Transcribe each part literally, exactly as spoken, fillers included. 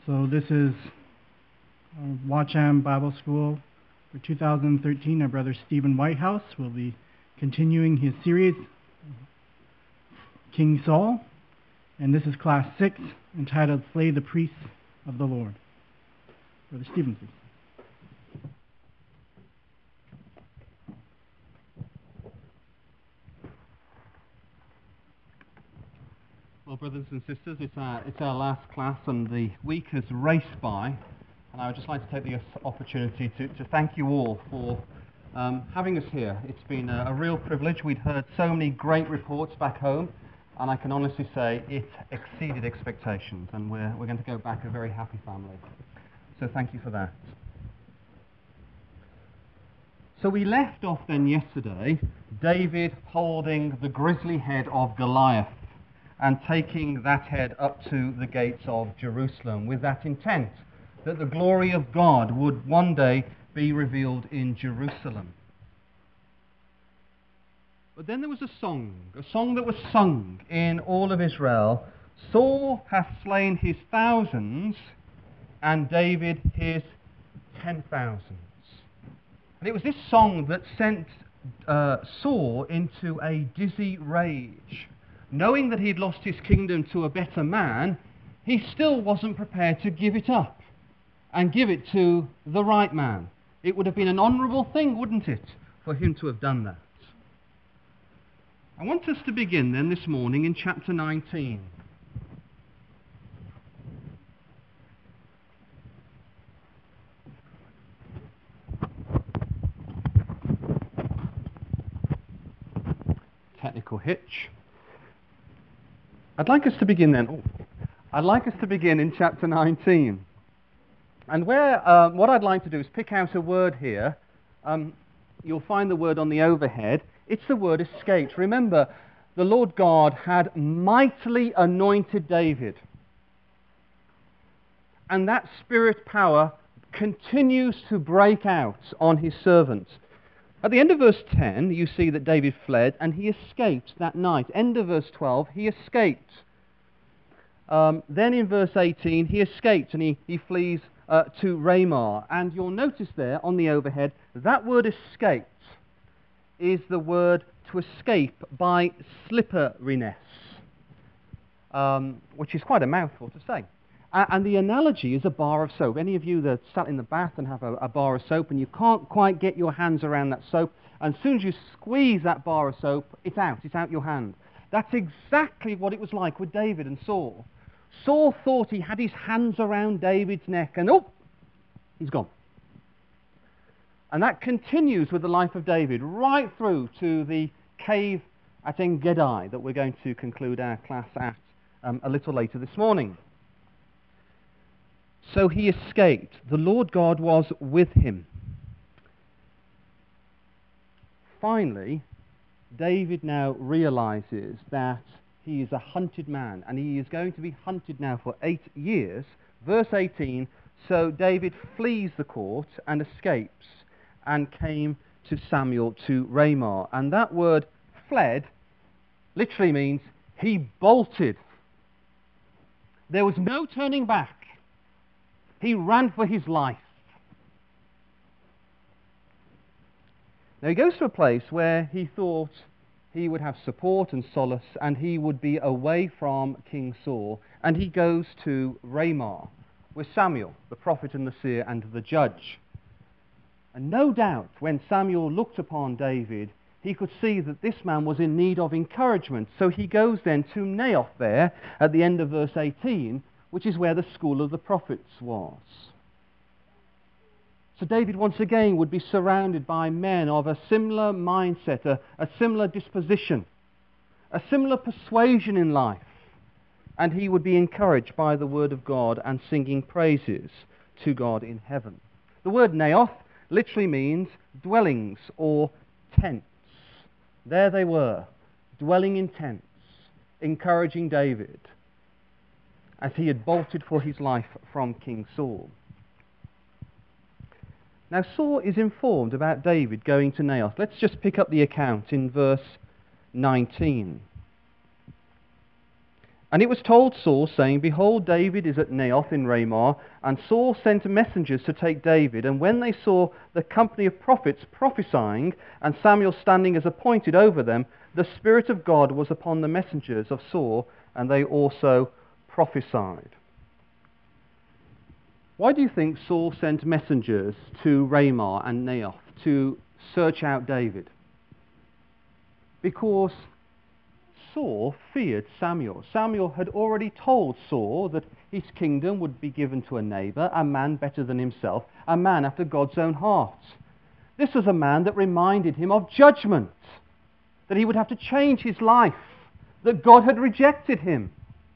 So this is uh, Watcham Bible School for two thousand thirteen. Our brother Stephen Whitehouse will be continuing his series, King Saul, and this is class six, entitled Slay the Priests of the Lord. Brother Stephen, please. Well, brothers and sisters, it's our, it's our last class and the week has raced by, and I would just like to take the opportunity to, to thank you all for um, having us here. It's been a, a real privilege. We'd heard so many great reports back home, and I can honestly say it exceeded expectations, and we're, we're going to go back a very happy family. So thank you for that. So we left off then yesterday, David holding the grisly head of Goliath and taking that head up to the gates of Jerusalem with that intent that the glory of God would one day be revealed in Jerusalem. But then there was a song, a song that was sung in all of Israel. Saul hath slain his thousands, and David his ten thousands. And it was this song that sent uh, Saul into a dizzy rage. Knowing that he'd lost his kingdom to a better man, he still wasn't prepared to give it up and give it to the right man. It would have been an honourable thing, wouldn't it, for him to have done that? I want us to begin then this morning in chapter nineteen. Technical hitch. I'd like us to begin then. Oh, I'd like us to begin in chapter nineteen. And where uh, what I'd like to do is pick out a word here. Um, you'll find the word on the overhead. It's the word escaped. Remember, the Lord God had mightily anointed David. And that spirit power continues to break out on his servants. At the end of verse ten, you see that David fled and he escaped that night. End of verse twelve, he escaped. Um, then in verse eighteen, he escaped and he, he flees uh, to Ramah. And you'll notice there on the overhead, that word escaped is the word to escape by slipperiness, um, which is quite a mouthful to say. And the analogy is a bar of soap. Any of you that sat in the bath and have a, a bar of soap and you can't quite get your hands around that soap, and as soon as you squeeze that bar of soap, it's out, it's out your hand. That's exactly what it was like with David and Saul. Saul thought he had his hands around David's neck and oh, he's gone. And that continues with the life of David right through to the cave at En-Gedi that we're going to conclude our class at um, a little later this morning. So he escaped. The Lord God was with him. Finally, David now realizes that he is a hunted man, and he is going to be hunted now for eight years. Verse eighteen, so David flees the court and escapes and came to Samuel to Ramah. And that word fled literally means he bolted. There was no turning back. He ran for his life. Now he goes to a place where he thought he would have support and solace and he would be away from King Saul. And he goes to Ramah with Samuel, the prophet and the seer and the judge. And no doubt when Samuel looked upon David, he could see that this man was in need of encouragement. So he goes then to Naioth there at the end of verse eighteen, which is where the school of the prophets was. So David once again would be surrounded by men of a similar mindset, a, a similar disposition, a similar persuasion in life. And he would be encouraged by the word of God and singing praises to God in heaven. The word Naioth literally means dwellings or tents. There they were, dwelling in tents, encouraging David as he had bolted for his life from King Saul. Now Saul is informed about David going to Naioth. Let's just pick up the account in verse nineteen. And it was told Saul, saying, Behold, David is at Naioth in Ramah. And Saul sent messengers to take David. And when they saw the company of prophets prophesying, and Samuel standing as appointed over them, the Spirit of God was upon the messengers of Saul, and they also prophesied. Why do you think Saul sent messengers to Ramah and Naioth to search out David? Because Saul feared Samuel. Samuel had already told Saul that his kingdom would be given to a neighbour, a man better than himself, a man after God's own heart. This was a man that reminded him of judgment, that he would have to change his life, that God had rejected him.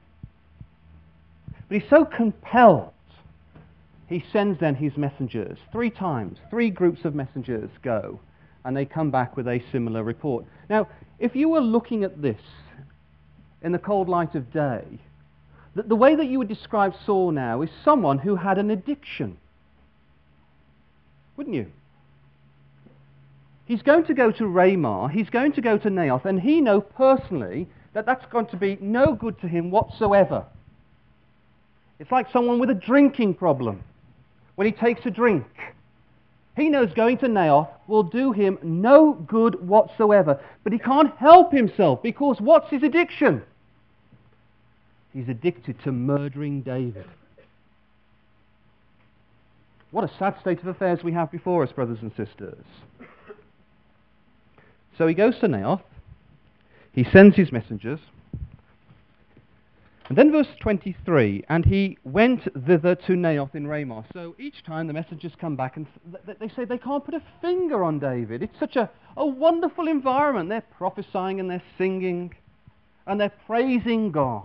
But he's so compelled, he sends then his messengers. Three times, three groups of messengers go, and they come back with a similar report. Now, if you were looking at this in the cold light of day, the, the way that you would describe Saul now is someone who had an addiction. Wouldn't you? He's going to go to Ramah, he's going to go to Naioth, and he knows personally that that's going to be no good to him whatsoever. It's like someone with a drinking problem. When he takes a drink, he knows going to Naioth will do him no good whatsoever. But he can't help himself, because what's his addiction? He's addicted to murdering David. What a sad state of affairs we have before us, brothers and sisters. So he goes to Naioth, he sends his messengers, and then verse twenty-three, and he went thither to Naioth in Ramah. So each time the messengers come back and th- they say they can't put a finger on David. It's such a, a wonderful environment. They're prophesying and they're singing and they're praising God.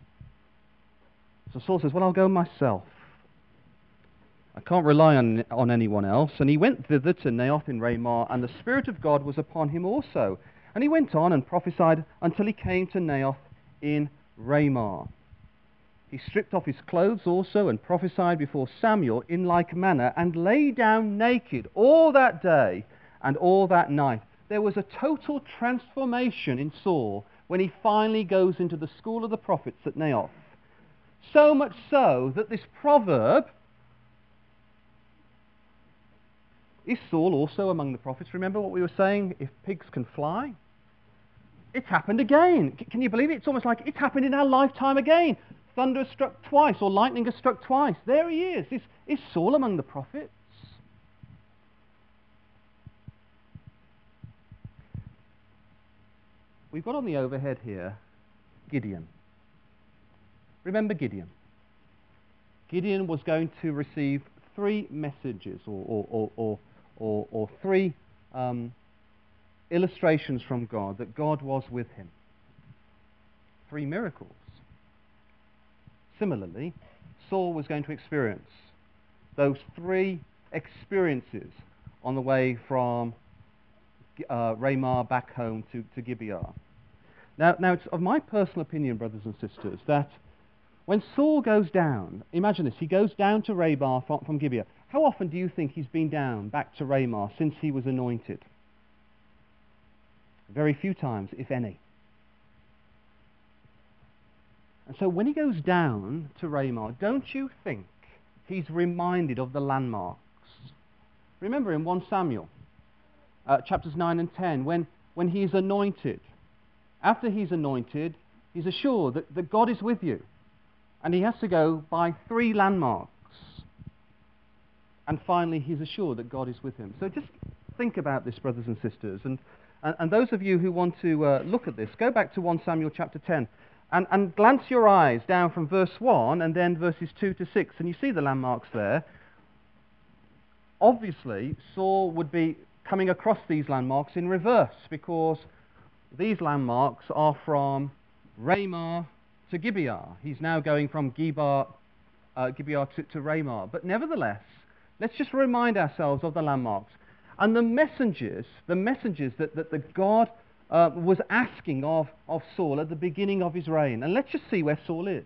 So Saul says, well, I'll go myself. I can't rely on, on anyone else. And he went thither to Naioth in Ramah, and the Spirit of God was upon him also. And he went on and prophesied until he came to Naioth in Ramah. He stripped off his clothes also and prophesied before Samuel in like manner, and lay down naked all that day and all that night. There was a total transformation in Saul when he finally goes into the school of the prophets at Naioth. So much so that this proverb, is Saul also among the prophets? Remember what we were saying, if pigs can fly? It's happened again. C- can you believe it? It's almost like it's happened in our lifetime again. Thunder has struck twice, or lightning has struck twice. There he is. Is, is Saul among the prophets? We've got on the overhead here Gideon. Remember Gideon? Gideon was going to receive three messages, or, or, or, or, or, or three um, illustrations from God that God was with him. Three miracles. Similarly, Saul was going to experience those three experiences on the way from uh, Ramah back home to, to Gibeah. Now, now, it's of my personal opinion, brothers and sisters, that when Saul goes down, imagine this, he goes down to Ramah from, from Gibeah. How often do you think he's been down back to Ramah since he was anointed? Very few times, if any. And so when he goes down to Ramah, don't you think he's reminded of the landmarks? Remember in First Samuel, uh, chapters nine and ten, when, when he's anointed, after he's anointed, he's assured that, that God is with you. And he has to go by three landmarks. And finally, he's assured that God is with him. So just think about this, brothers and sisters. And, and, and those of you who want to uh, look at this, go back to First Samuel chapter ten. And, and glance your eyes down from verse one and then verses two to six. And you see the landmarks there. Obviously, Saul would be coming across these landmarks in reverse, because these landmarks are from Ramah to Gibeah. He's now going from Gibeah, uh, Gibeah to, to Ramah. But nevertheless, let's just remind ourselves of the landmarks. And the messengers, the messengers that, that the God uh, was asking of, of Saul at the beginning of his reign. And let's just see where Saul is.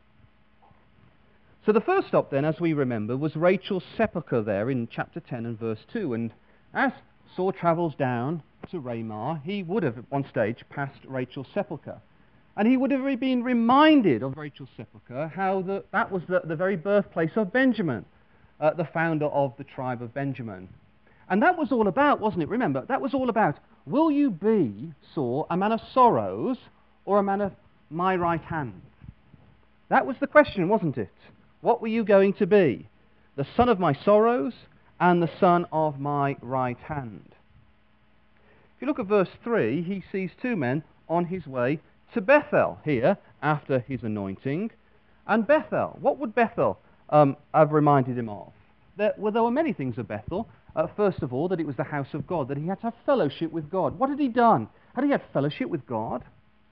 So the first stop then, as we remember, was Rachel's sepulchre there in chapter ten and verse two. And as Saul travels down to Ramah, he would have at one stage passed Rachel's sepulchre. And he would have been reminded of Rachel's sepulchre, how the, that was the, the very birthplace of Benjamin, uh, the founder of the tribe of Benjamin. And that was all about, wasn't it? Remember, that was all about, will you be, Saul, a man of sorrows or a man of my right hand? That was the question, wasn't it? What were you going to be? The son of my sorrows and the son of my right hand. If you look at verse three, he sees two men on his way to Bethel here after his anointing. And Bethel, what would Bethel um, have reminded him of? There, well, there were many things of Bethel. Uh, first of all, that it was the house of God, that he had to have fellowship with God. What had he done? Had he had fellowship with God?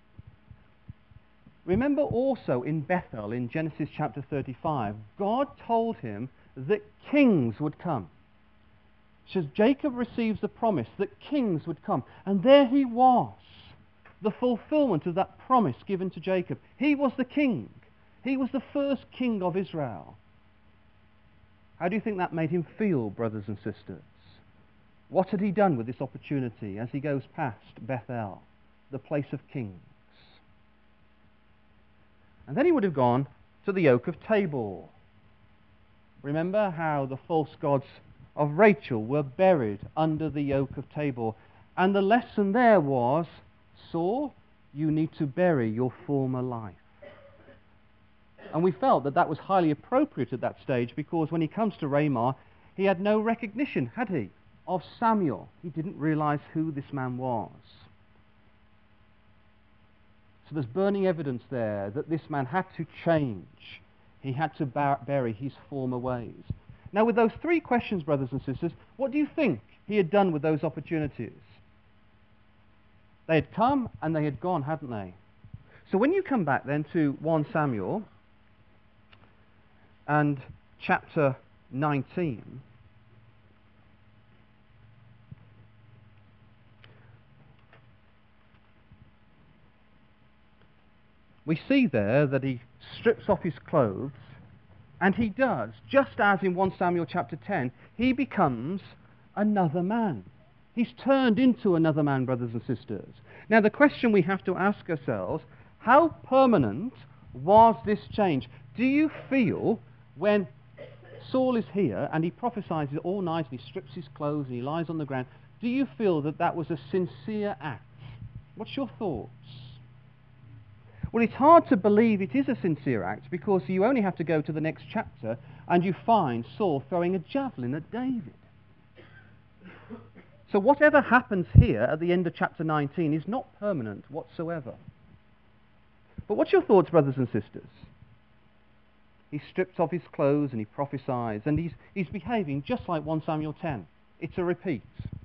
Remember also in Bethel, in Genesis chapter thirty-five, God told him that kings would come. So Jacob receives the promise that kings would come. And there he was, the fulfillment of that promise given to Jacob. He was the king. He was the first king of Israel. How do you think that made him feel, brothers and sisters? What had he done with this opportunity as he goes past Bethel, the place of kings? And then he would have gone to the oak of Tabor. Remember how the false gods of Rachel were buried under the oak of Tabor. And the lesson there was, Saul, you need to bury your former life. And we felt that that was highly appropriate at that stage, because when he comes to Ramah, he had no recognition, had he, of Samuel. He didn't realize who this man was. So there's burning evidence there that this man had to change. He had to bar- bury his former ways. Now, with those three questions, brothers and sisters, what do you think he had done with those opportunities? They had come and they had gone, hadn't they? So when you come back then to First Samuel and chapter nineteen, we see there that he strips off his clothes, and he does, just as in First Samuel chapter ten, he becomes another man. He's turned into another man, brothers and sisters. Now the question we have to ask ourselves, how permanent was this change? Do you feel when Saul is here and he prophesies all night and he strips his clothes and he lies on the ground, do you feel that that was a sincere act? What's your thoughts? Well, it's hard to believe it is a sincere act, because you only have to go to the next chapter and you find Saul throwing a javelin at David. So whatever happens here at the end of chapter nineteen is not permanent whatsoever. But what's your thoughts, brothers and sisters? He strips off his clothes and he prophesies, and he's, he's behaving just like First Samuel ten. It's a repeat.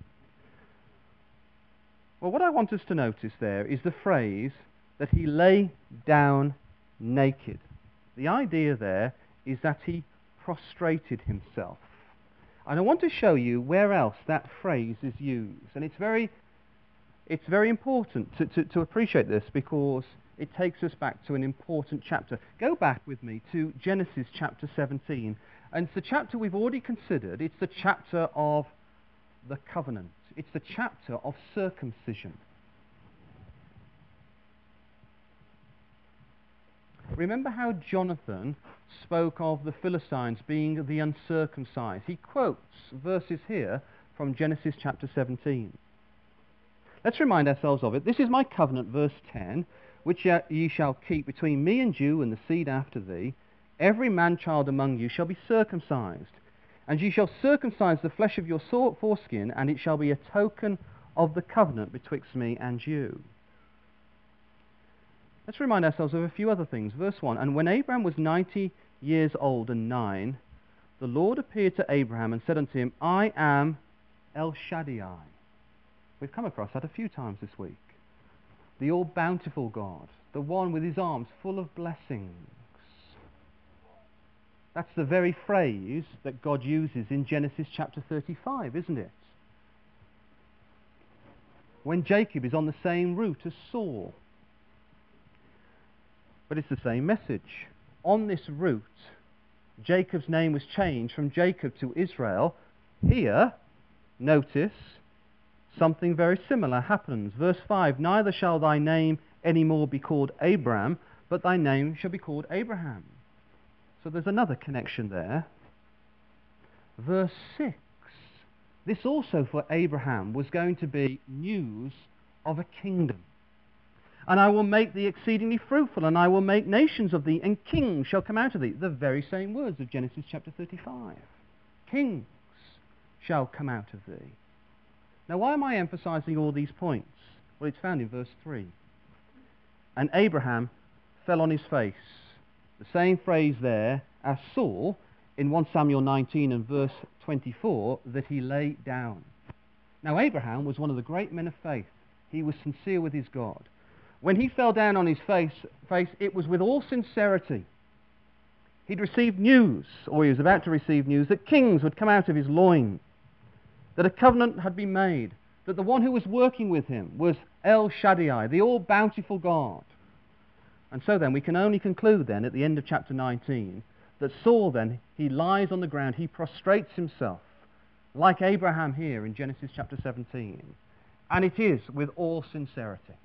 Well, what I want us to notice there is the phrase that he lay down naked. The idea there is that he prostrated himself. And I want to show you where else that phrase is used. And it's very, it's very important to, to, to appreciate this, because it takes us back to an important chapter. Go back with me to Genesis chapter seventeen. And it's the chapter we've already considered. It's the chapter of the covenant. It's the chapter of circumcision. Remember how Jonathan spoke of the Philistines being the uncircumcised. He quotes verses here from Genesis chapter seventeen. Let's remind ourselves of it. This is my covenant, verse ten, which ye shall keep between me and you and the seed after thee. Every man-child among you shall be circumcised, and ye shall circumcise the flesh of your foreskin, and it shall be a token of the covenant betwixt me and you. Let's remind ourselves of a few other things. Verse one, and when Abraham was ninety years old and nine, the Lord appeared to Abraham and said unto him, I am El Shaddai. We've come across that a few times this week. The all-bountiful God, the one with his arms full of blessings. That's the very phrase that God uses in Genesis chapter thirty-five, isn't it? When Jacob is on the same route as Saul. But it's the same message. On this route, Jacob's name was changed from Jacob to Israel. Here, notice, something very similar happens. Verse five, neither shall thy name any more be called Abram, but thy name shall be called Abraham. So there's another connection there. Verse six. This also for Abraham was going to be news of a kingdom. And I will make thee exceedingly fruitful, and I will make nations of thee, and kings shall come out of thee. The very same words of Genesis chapter thirty-five. Kings shall come out of thee. Now why am I emphasizing all these points? Well, it's found in verse three. And Abraham fell on his face. The same phrase there as Saul in First Samuel nineteen and verse twenty-four, that he lay down. Now Abraham was one of the great men of faith. He was sincere with his God. When he fell down on his face, face, it was with all sincerity. He'd received news, or he was about to receive news, that kings would come out of his loins, that a covenant had been made, that the one who was working with him was El Shaddai, the all-bountiful God. And so then we can only conclude then at the end of chapter nineteen that Saul then, he lies on the ground, he prostrates himself, like Abraham here in Genesis chapter seventeen. And it is with all sincerity.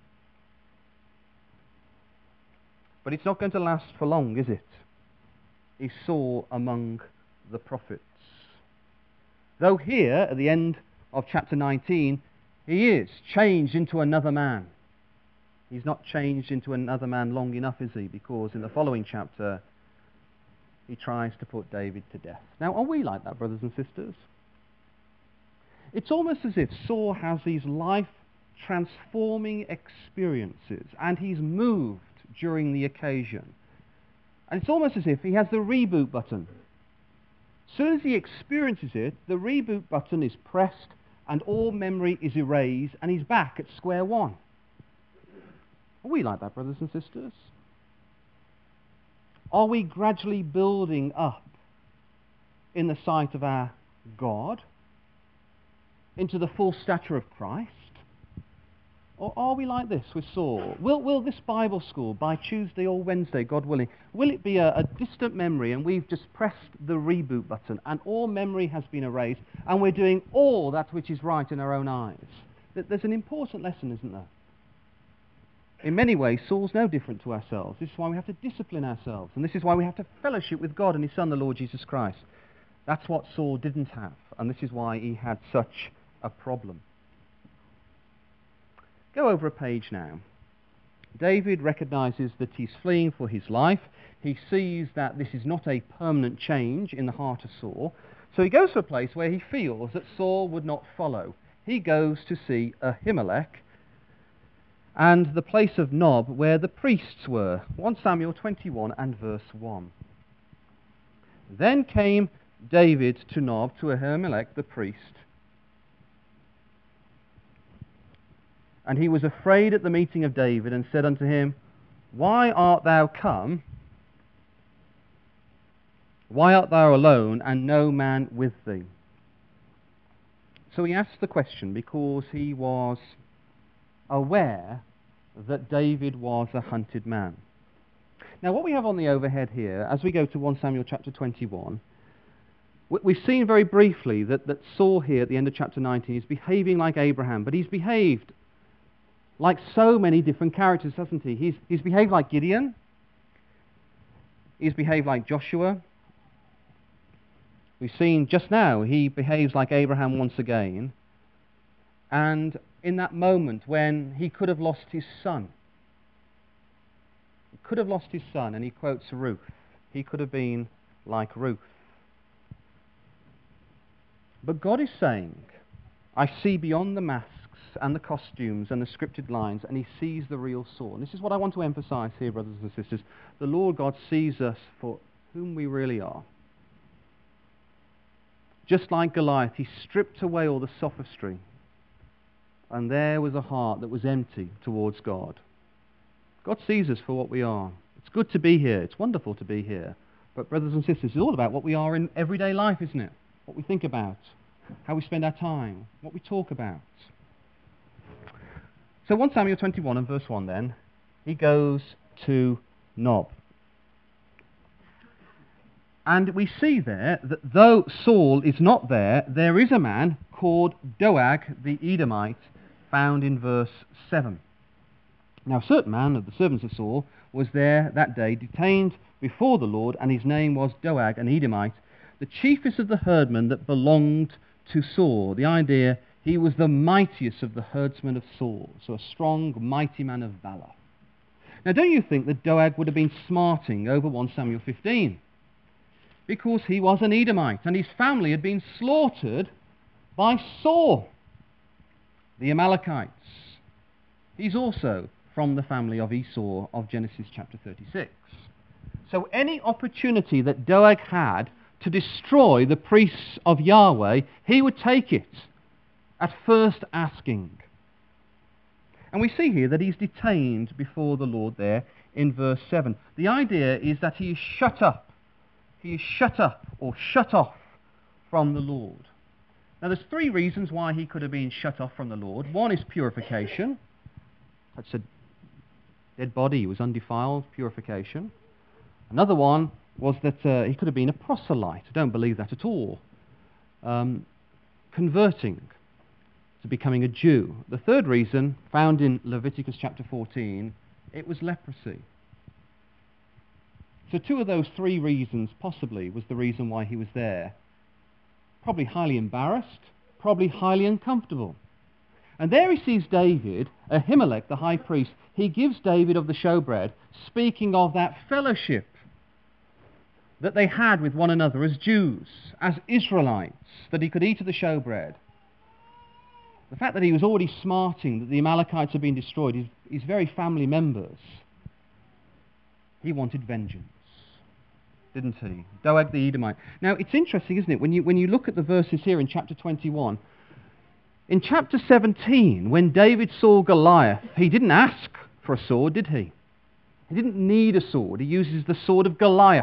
But it's not going to last for long, is it? He saw among the prophets. Though here, at the end of chapter nineteen, he is changed into another man. He's not changed into another man long enough, is he? Because in the following chapter, he tries to put David to death. Now, are we like that, brothers and sisters? It's almost as if Saul has these life-transforming experiences, and he's moved during the occasion. And it's almost as if he has the reboot button. As soon as he experiences it, the reboot button is pressed, and all memory is erased, and he's back at square one. Are we like that, brothers and sisters? Are we gradually building up in the sight of our God into the full stature of Christ? Or are we like this with Saul? Will, will this Bible school, by Tuesday or Wednesday, God willing, will it be a, a distant memory and we've just pressed the reboot button and all memory has been erased and we're doing all that which is right in our own eyes? There's an important lesson, isn't there? In many ways, Saul's no different to ourselves. This is why we have to discipline ourselves. And this is why we have to fellowship with God and His Son, the Lord Jesus Christ. That's what Saul didn't have. And this is why he had such a problem. Go over a page now. David recognizes that he's fleeing for his life. He sees that this is not a permanent change in the heart of Saul. So he goes to a place where he feels that Saul would not follow. He goes to see Ahimelech, and the place of Nob where the priests were. First Samuel twenty-one and verse one. Then came David to Nob, to Ahimelech the priest, and he was afraid at the meeting of David, and said unto him, Why art thou come? Why art thou alone, and no man with thee? So he asked the question because he was aware that David was a hunted man. Now what we have on the overhead here, as we go to First Samuel chapter twenty-one, we've seen very briefly that, that Saul here at the end of chapter nineteen is behaving like Abraham, but he's behaved like so many different characters, hasn't he? He's, he's behaved like Gideon. He's behaved like Joshua. We've seen just now he behaves like Abraham once again. And in that moment when he could have lost his son, he could have lost his son, and he quotes Ruth. He could have been like Ruth. But God is saying, I see beyond the masks and the costumes and the scripted lines, and he sees the real Saul. And this is what I want to emphasize here, brothers and sisters. The Lord God sees us for whom we really are. Just like Goliath, he stripped away all the sophistry, and there was a heart that was empty towards God. God sees us for what we are. It's good to be here. It's wonderful to be here. But brothers and sisters, it's all about what we are in everyday life, isn't it? What we think about, how we spend our time, what we talk about. So First Samuel twenty-one and verse one then, he goes to Nob. And we see there that though Saul is not there, there is a man called Doeg the Edomite, found in verse seven. Now a certain man of the servants of Saul was there that day, detained before the Lord, and his name was Doeg, an Edomite, the chiefest of the herdmen that belonged to Saul. The idea, he was the mightiest of the herdsmen of Saul, so a strong, mighty man of valour. Now don't you think that Doeg would have been smarting over First Samuel fifteen? Because he was an Edomite, and his family had been slaughtered by Saul, the Amalekites. He's also from the family of Esau of Genesis chapter thirty-six. So any opportunity that Doeg had to destroy the priests of Yahweh, he would take it, at first asking. And we see here that he's detained before the Lord there in verse seven. The idea is that he is shut up. He is shut up or shut off from the Lord. Now there's three reasons why he could have been shut off from the Lord. One is purification. That's a dead body, he was undefiled, purification. Another one was that uh, he could have been a proselyte. I don't believe that at all. Um, converting to becoming a Jew. The third reason, found in Leviticus chapter fourteen, it was leprosy. So two of those three reasons possibly was the reason why he was there. Probably highly embarrassed, probably highly uncomfortable. And there he sees David, Ahimelech, the high priest. He gives David of the showbread, speaking of that fellowship that they had with one another as Jews, as Israelites, that he could eat of the showbread. The fact that he was already smarting that the Amalekites had been destroyed, his, his very family members, he wanted vengeance, didn't he? Doeg the Edomite. Now, it's interesting, isn't it, when you, when you look at the verses here in chapter twenty-one. In chapter seventeen, when David saw Goliath, he didn't ask for a sword, did he? He didn't need a sword. He uses the sword of Goliath.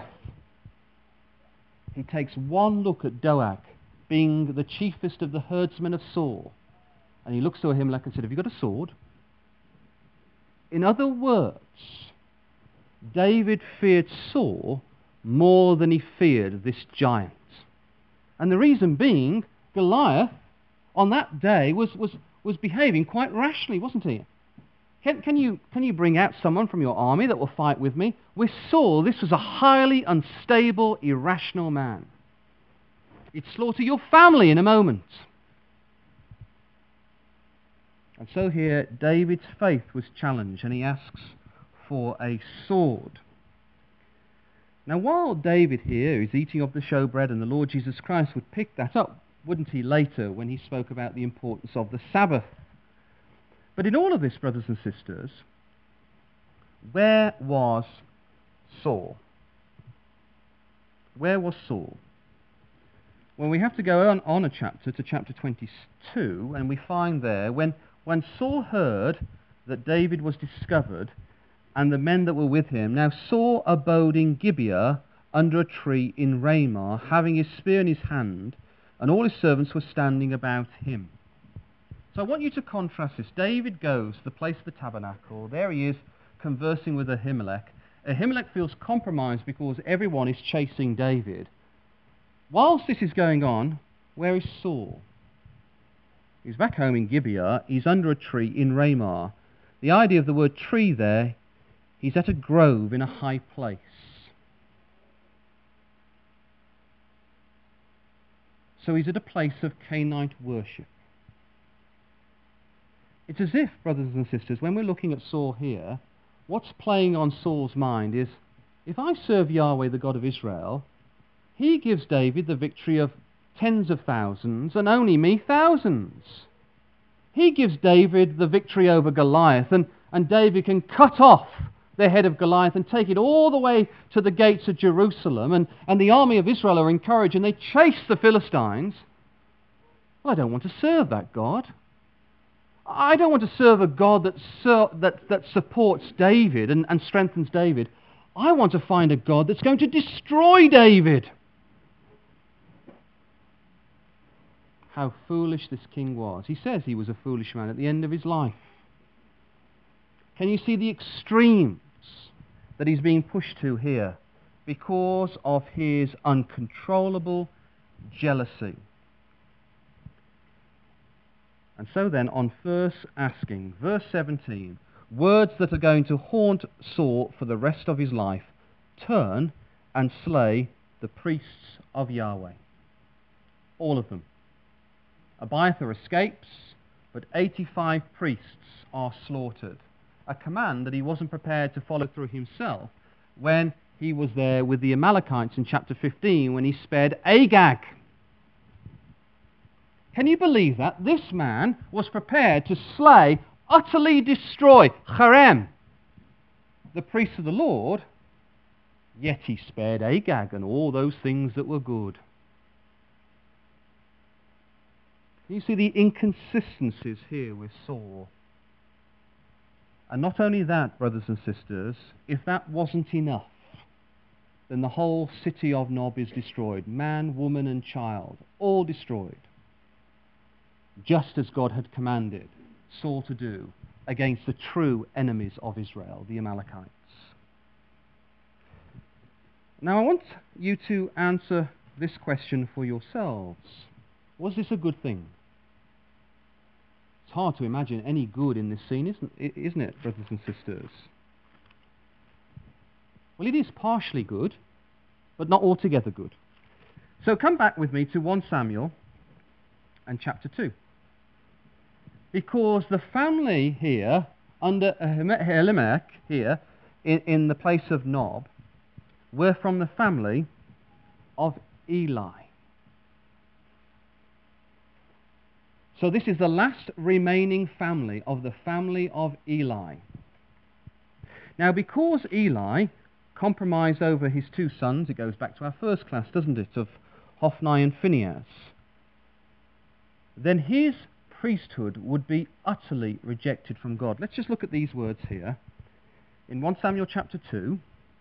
He takes one look at Doeg, being the chiefest of the herdsmen of Saul, and he looks to Ahimelech and said, "Have you got a sword?" In other words, David feared Saul more than he feared this giant. And the reason being, Goliath, on that day, was, was, was behaving quite rashly, wasn't he? Can, can, you, can you bring out someone from your army that will fight with me? With Saul, this was a highly unstable, irrational man. He'd slaughter your family in a moment. And so here, David's faith was challenged, and he asks for a sword. Now, while David here is eating of the showbread, and the Lord Jesus Christ would pick that up, wouldn't he, later when he spoke about the importance of the Sabbath? But in all of this, brothers and sisters, where was Saul? Where was Saul? Well, we have to go on, on a chapter to chapter twenty-two, and we find there, when, when Saul heard that David was discovered, and the men that were with him, now Saul abode in Gibeah under a tree in Ramah, having his spear in his hand, and all his servants were standing about him. So I want you to contrast this. David goes to the place of the tabernacle. There he is conversing with Ahimelech. Ahimelech feels compromised because everyone is chasing David. Whilst this is going on, where is Saul? He's back home in Gibeah. He's under a tree in Ramah. The idea of the word tree there, he's at a grove in a high place. So he's at a place of Canaanite worship. It's as if, brothers and sisters, when we're looking at Saul here, what's playing on Saul's mind is, if I serve Yahweh, the God of Israel, he gives David the victory of tens of thousands and only me thousands. He gives David the victory over Goliath, and, and David can cut off the head of Goliath and take it all the way to the gates of Jerusalem, and, and the army of Israel are encouraged and they chase the Philistines. Well, I don't want to serve that God. I don't want to serve a God that, ser- that, that supports David and, and strengthens David. I want to find a God that's going to destroy David. How foolish this king was. He says he was a foolish man at the end of his life. Can you see the extremes that he's being pushed to here because of his uncontrollable jealousy? And so then, on first asking, verse seventeen, words that are going to haunt Saul for the rest of his life: turn and slay the priests of Yahweh. All of them. Abiathar escapes, but eighty-five priests are slaughtered. A command that he wasn't prepared to follow through himself when he was there with the Amalekites in chapter fifteen, when he spared Agag. Can you believe that? This man was prepared to slay, utterly destroy, Cherem, the priests of the Lord, yet he spared Agag and all those things that were good. You see the inconsistencies here with Saul. And not only that, brothers and sisters, if that wasn't enough, then the whole city of Nob is destroyed. Man, woman, and child, all destroyed. Just as God had commanded Saul to do against the true enemies of Israel, the Amalekites. Now I want you to answer this question for yourselves. Was this a good thing? It's hard to imagine any good in this scene, isn't it, isn't it, brothers and sisters? Well, it is partially good, but not altogether good. So come back with me to First Samuel and chapter two. Because the family here, under Elimelech here, in, in the place of Nob, were from the family of Eli. So this is the last remaining family of the family of Eli. Now, because Eli compromised over his two sons, it goes back to our first class, doesn't it, of Hophni and Phinehas, then his priesthood would be utterly rejected from God. Let's just look at these words here. In First Samuel chapter two,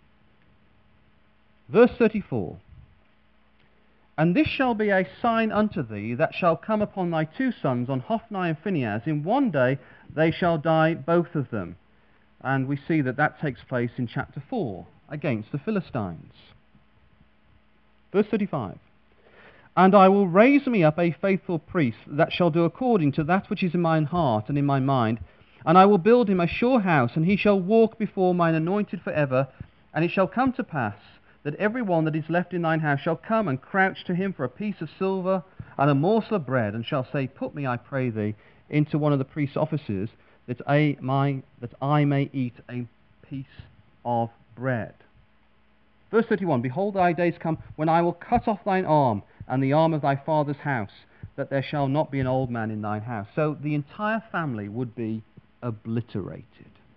verse thirty-four. And this shall be a sign unto thee that shall come upon thy two sons, on Hophni and Phinehas. In one day they shall die, both of them. And we see that that takes place in chapter four, against the Philistines. Verse thirty-five. And I will raise me up a faithful priest, that shall do according to that which is in mine heart and in my mind. And I will build him a sure house, and he shall walk before mine anointed for ever. And it shall come to pass, that every one that is left in thine house shall come and crouch to him for a piece of silver and a morsel of bread, and shall say, Put me, I pray thee, into one of the priest's offices, that I, my, that I may eat a piece of bread. Verse thirty-one, Behold, thy days come, when I will cut off thine arm, and the arm of thy father's house, that there shall not be an old man in thine house. So the entire family would be obliterated.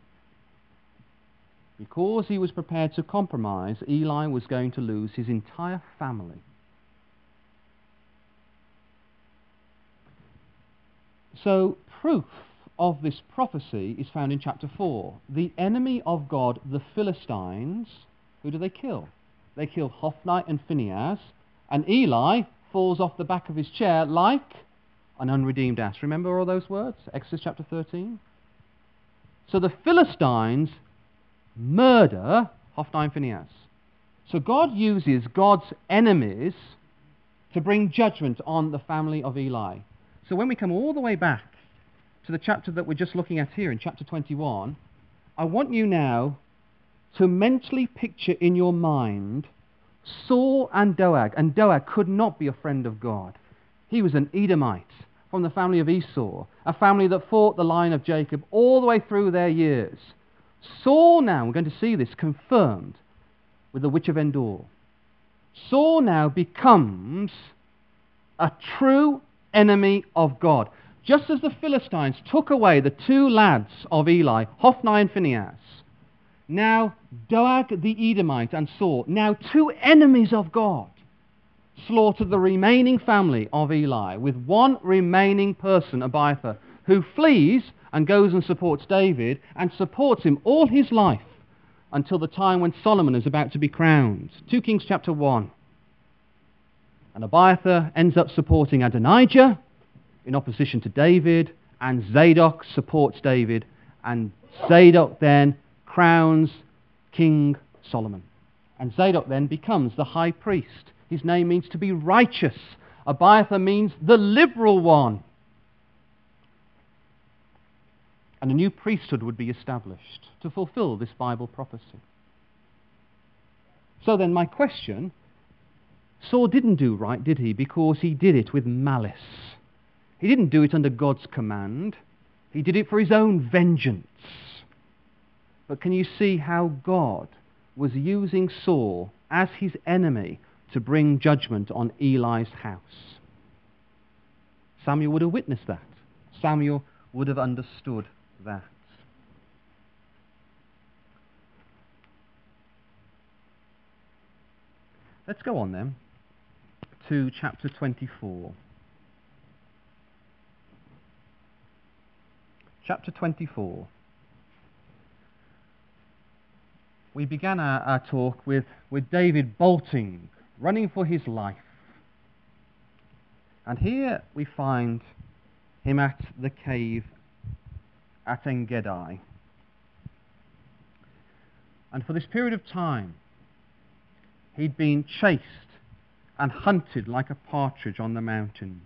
Because he was prepared to compromise, Eli was going to lose his entire family. So proof of this prophecy is found in chapter four. The enemy of God, the Philistines, who do they kill? They kill Hophni and Phinehas, and Eli falls off the back of his chair like an unredeemed ass. Remember all those words? Exodus chapter thirteen. So the Philistines murder Hophni and Phinehas. So God uses God's enemies to bring judgment on the family of Eli. So when we come all the way back to the chapter that we're just looking at here in chapter twenty-one, I want you now to mentally picture in your mind Saul and Doeg. And Doeg could not be a friend of God. He was an Edomite from the family of Esau, a family that fought the line of Jacob all the way through their years. Saul now, we're going to see this confirmed with the witch of Endor. Saul now becomes a true enemy of God. Just as the Philistines took away the two lads of Eli, Hophni and Phinehas, now Doeg the Edomite and Saul, now two enemies of God, slaughtered the remaining family of Eli, with one remaining person, Abiathar, who flees and goes and supports David, and supports him all his life until the time when Solomon is about to be crowned. Second Kings chapter one. And Abiathar ends up supporting Adonijah in opposition to David, and Zadok supports David, and Zadok then crowns King Solomon. And Zadok then becomes the high priest. His name means to be righteous. Abiathar means the liberal one. And a new priesthood would be established to fulfill this Bible prophecy. So then my question, Saul didn't do right, did he? Because he did it with malice. He didn't do it under God's command. He did it for his own vengeance. But can you see how God was using Saul as his enemy to bring judgment on Eli's house? Samuel would have witnessed that. Samuel would have understood that. Let's go on then to chapter twenty-four. Chapter twenty-four. We began our, our talk with, with David bolting, running for his life. And here we find him at the cave at En-gedi. And for this period of time, he'd been chased and hunted like a partridge on the mountains.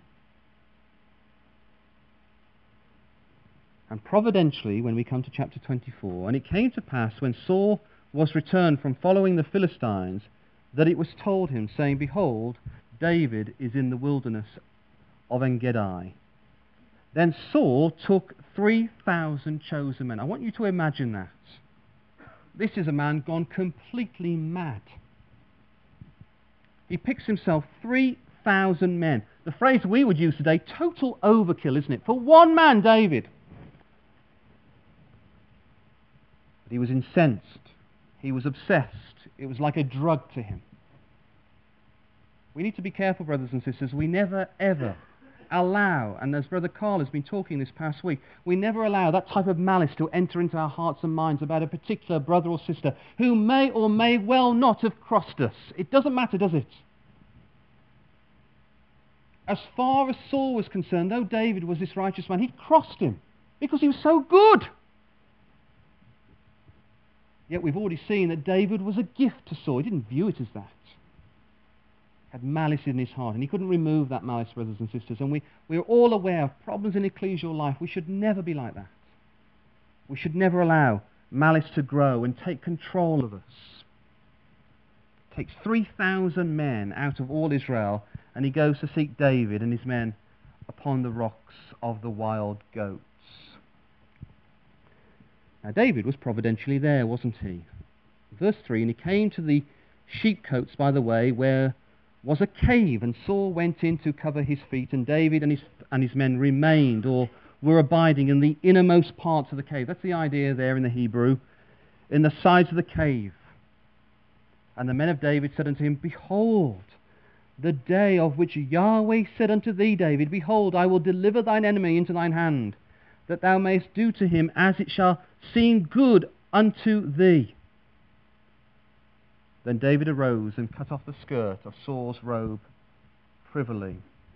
And providentially, when we come to chapter twenty-four, and it came to pass when Saul was returned from following the Philistines, that it was told him, saying, Behold, David is in the wilderness of En-gedi. Then Saul took three thousand chosen men. I want you to imagine that. This is a man gone completely mad. He picks himself three thousand men. The phrase we would use today, total overkill, isn't it? For one man, David. But he was incensed. He was obsessed. It was like a drug to him. We need to be careful, brothers and sisters. We never, ever allow, and as Brother Carl has been talking this past week, we never allow that type of malice to enter into our hearts and minds about a particular brother or sister who may or may well not have crossed us. It doesn't matter, does it? As far as Saul was concerned, though David was this righteous man, he crossed him because he was so good. Yet we've already seen that David was a gift to Saul. He didn't view it as that. Had malice in his heart, and he couldn't remove that malice, brothers and sisters. And we, we are all aware of problems in ecclesial life. We should never be like that. We should never allow malice to grow and take control of us. It takes three thousand men out of all Israel, and he goes to seek David and his men upon the rocks of the wild goats. Now David was providentially there, wasn't he? Verse three, and he came to the sheepcotes by the way, where was a cave, and Saul went in to cover his feet, and David and his, and his men remained, or were abiding in the innermost parts of the cave. That's the idea there in the Hebrew, in the sides of the cave. And the men of David said unto him, Behold, the day of which Yahweh said unto thee, David, Behold, I will deliver thine enemy into thine hand, that thou mayest do to him as it shall seem good unto thee. Then David arose and cut off the skirt of Saul's robe privily.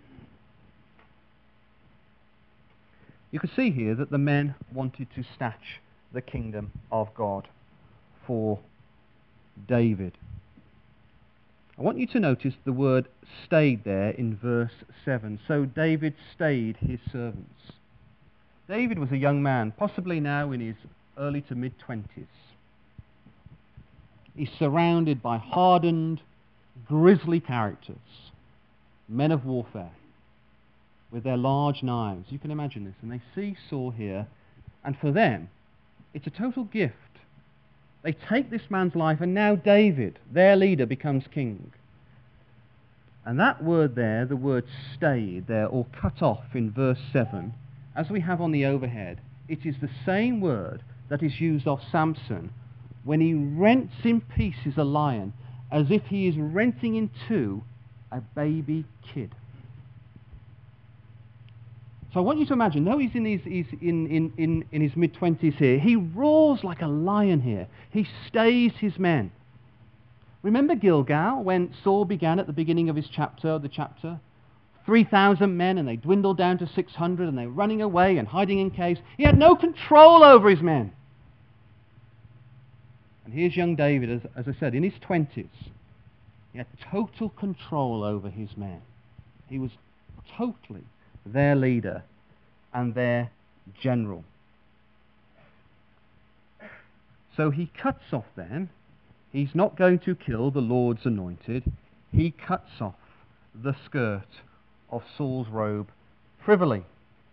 You can see here that the men wanted to snatch the kingdom of God for David. I want you to notice the word stayed there in verse seven. So David stayed his servants. David was a young man, possibly now in his early to mid-twenties. He's surrounded by hardened, grisly characters, men of warfare, with their large knives. You can imagine this. And they see Saul here, and for them, it's a total gift. They take this man's life, and now David, their leader, becomes king. And that word there, the word stayed there, or cut off in verse seven, as we have on the overhead, it is the same word that is used of Samson when he rents in pieces a lion, as if he is renting in two a baby kid. So I want you to imagine, though he's in his, he's in, in, in, in his mid-twenties here, he roars like a lion here. He stays his men. Remember Gilgal, when Saul began at the beginning of his chapter, the chapter? three thousand men, and they dwindled down to six hundred, and they're running away and hiding in caves. He had no control over his men. And here's young David, as, as I said, in his twenties. He had total control over his men. He was totally their leader and their general. So he cuts off then. He's not going to kill the Lord's anointed. He cuts off the skirt of Saul's robe privily.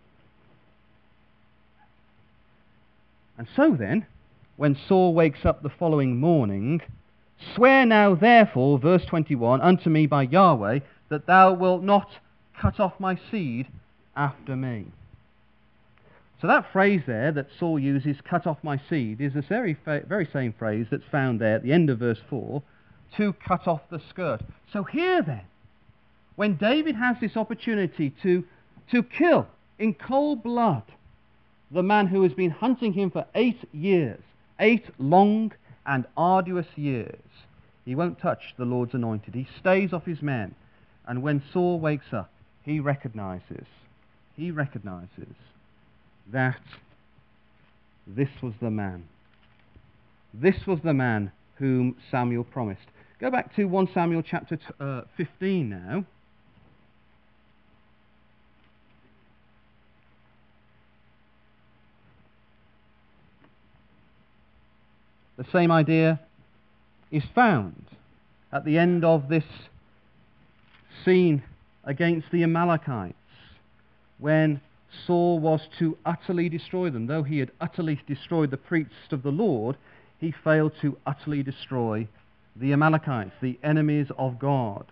And so then, when Saul wakes up the following morning, swear now therefore, verse twenty-one, unto me by Yahweh, that thou wilt not cut off my seed after me. So that phrase there that Saul uses, cut off my seed, is the very, very same phrase that's found there at the end of verse four, to cut off the skirt. So here then, when David has this opportunity to, to kill in cold blood the man who has been hunting him for eight years, eight long and arduous years, he won't touch the Lord's anointed. He stays off his men. And when Saul wakes up, he recognizes, he recognizes that this was the man. This was the man whom Samuel promised. Go back to First Samuel chapter uh, fifteen now. The same idea is found at the end of this scene against the Amalekites, when Saul was to utterly destroy them. Though he had utterly destroyed the priests of the Lord, he failed to utterly destroy the Amalekites, the enemies of God.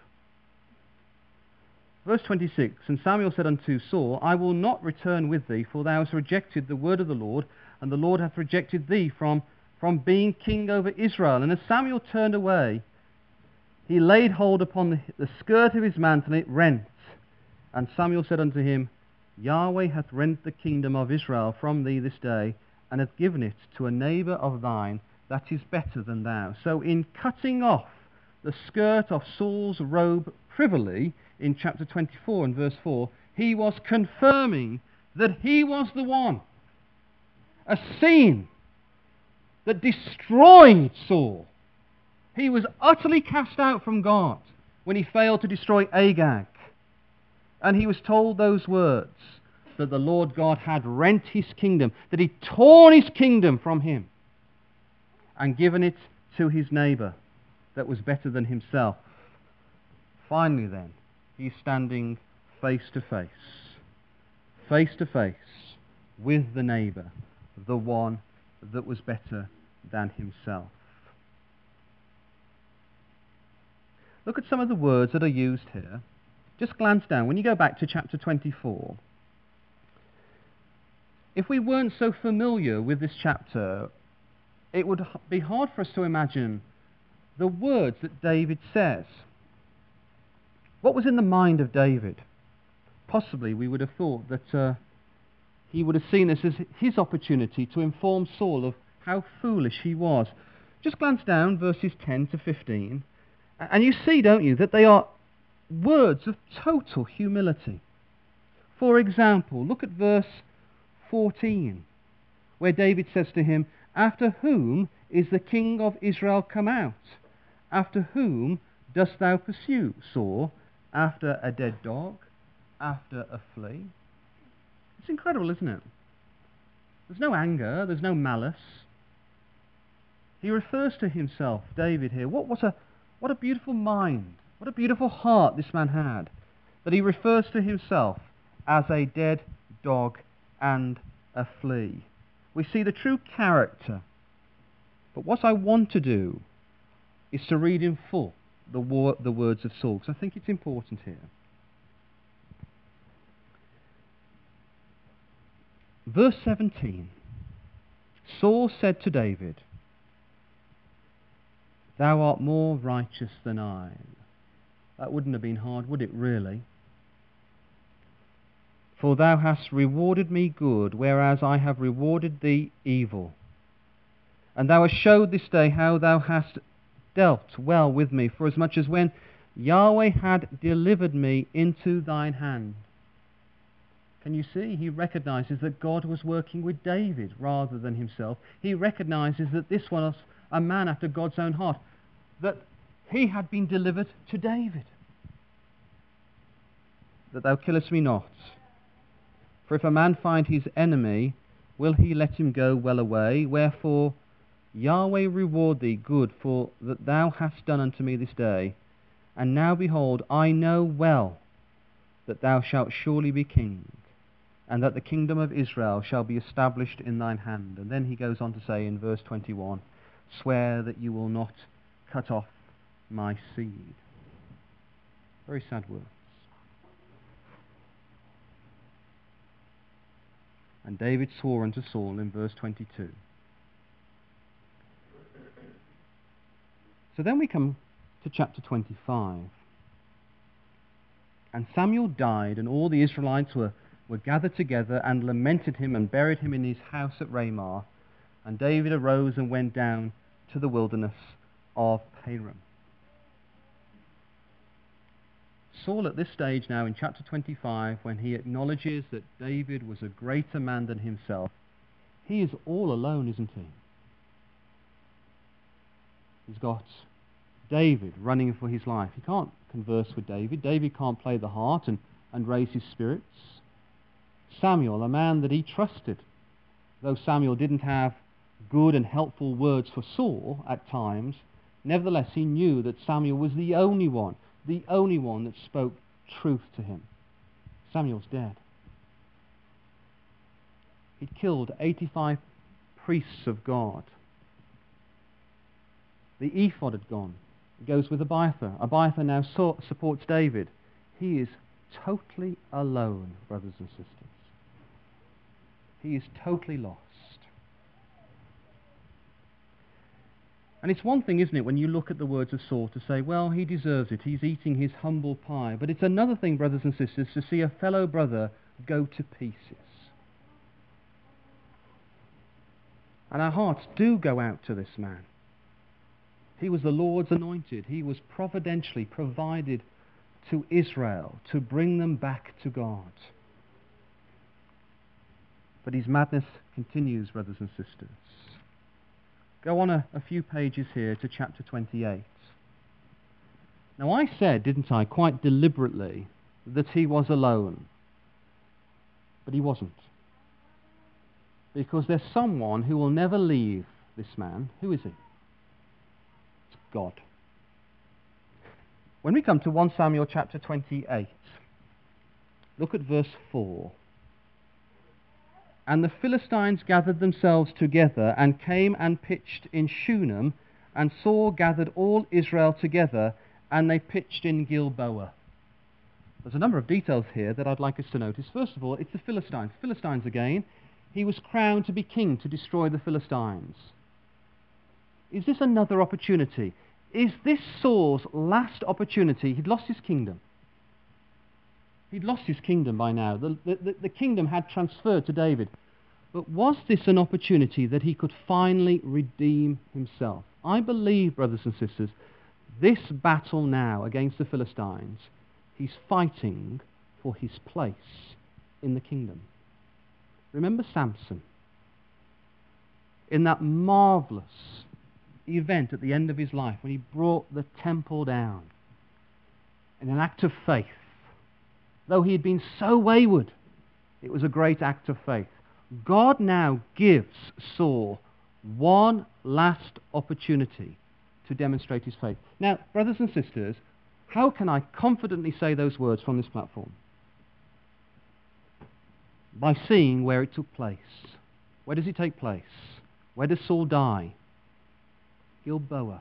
Verse twenty-six, and Samuel said unto Saul, I will not return with thee, for thou hast rejected the word of the Lord, and the Lord hath rejected thee from, from being king over Israel. And as Samuel turned away, he laid hold upon the, the skirt of his mantle, and it rent. And Samuel said unto him, Yahweh hath rent the kingdom of Israel from thee this day, and hath given it to a neighbour of thine that is better than thou. So in cutting off the skirt of Saul's robe privily, in chapter twenty-four and verse four, he was confirming that he was the one. A scene that destroyed Saul. He was utterly cast out from God when he failed to destroy Agag. And he was told those words, that the Lord God had rent his kingdom, that he'd torn his kingdom from him and given it to his neighbour that was better than himself. Finally then, he's standing face to face, face to face with the neighbour, the one that was better than himself. Look at some of the words that are used here. Just glance down. When you go back to chapter twenty-four, if we weren't so familiar with this chapter, it would be hard for us to imagine the words that David says. What was in the mind of David? Possibly we would have thought that uh, he would have seen this as his opportunity to inform Saul of how foolish he was. Just glance down verses ten to fifteen, and you see, don't you, that they are words of total humility. For example, look at verse fourteen, where David says to him, After whom is the king of Israel come out? After whom dost thou pursue, Saul? After a dead dog? After a flea? It's incredible, isn't it? There's no anger, there's no malice. He refers to himself, David here. What, what, a, what a beautiful mind, what a beautiful heart this man had, that he refers to himself as a dead dog and a flea. We see the true character. But what I want to do is to read in full the, war, the words of Saul, because I think it's important here. Verse seventeen, Saul said to David, Thou art more righteous than I. That wouldn't have been hard, would it, really? For thou hast rewarded me good, whereas I have rewarded thee evil. And thou hast showed this day how thou hast dealt well with me, for as much as when Yahweh had delivered me into thine hand. Can you see? He recognizes that God was working with David rather than himself. He recognizes that this was a man after God's own heart, that he had been delivered to David. That thou killest me not. For if a man find his enemy, will he let him go well away? Wherefore Yahweh reward thee good for that thou hast done unto me this day. And now behold, I know well that thou shalt surely be king, and that the kingdom of Israel shall be established in thine hand. And then he goes on to say in verse twenty-one, swear that you will not cut off my seed. Very sad words. And David swore unto Saul in verse twenty-two. So then we come to chapter twenty-five. And Samuel died, and all the Israelites were, were gathered together and lamented him and buried him in his house at Ramah. And David arose and went down to the wilderness of Paran. Saul at this stage now in chapter twenty-five, when he acknowledges that David was a greater man than himself, he is all alone, isn't he? He's got David running for his life. He can't converse with David. David can't play the harp and, and raise his spirits. Samuel, a man that he trusted, though Samuel didn't have good and helpful words for Saul at times, nevertheless he knew that Samuel was the only one, the only one that spoke truth to him. Samuel's dead. He'd killed eighty-five priests of God. The ephod had gone. It goes with Abiathar. Abiathar now so- supports David. He is totally alone, brothers and sisters. He is totally lost. And it's one thing, isn't it, when you look at the words of Saul to say, well, he deserves it. He's eating his humble pie. But it's another thing, brothers and sisters, to see a fellow brother go to pieces. And our hearts do go out to this man. He was the Lord's anointed. He was providentially provided to Israel to bring them back to God. But his madness continues, brothers and sisters. Go on a, a few pages here to chapter twenty-eight. Now I said, didn't I, quite deliberately, that he was alone. But he wasn't. Because there's someone who will never leave this man. Who is he? God. When we come to First Samuel chapter twenty-eight, look at verse four. And the Philistines gathered themselves together and came and pitched in Shunem, and Saul gathered all Israel together, and they pitched in Gilboa. There's a number of details here that I'd like us to notice. First of all, it's the Philistines. Philistines again. He was crowned to be king to destroy the Philistines. Is this another opportunity? Is this Saul's last opportunity? He'd lost his kingdom. He'd lost his kingdom by now. The, the, the kingdom had transferred to David. But was this an opportunity that he could finally redeem himself? I believe, brothers and sisters, this battle now against the Philistines, he's fighting for his place in the kingdom. Remember Samson? In that marvelous event at the end of his life when he brought the temple down in an act of faith. Though he had been so wayward, it was a great act of faith. God now gives Saul one last opportunity to demonstrate his faith. Now, brothers and sisters, how can I confidently say those words from this platform? By seeing where it took place. Where does it take place? Where does Saul die? Gilboa.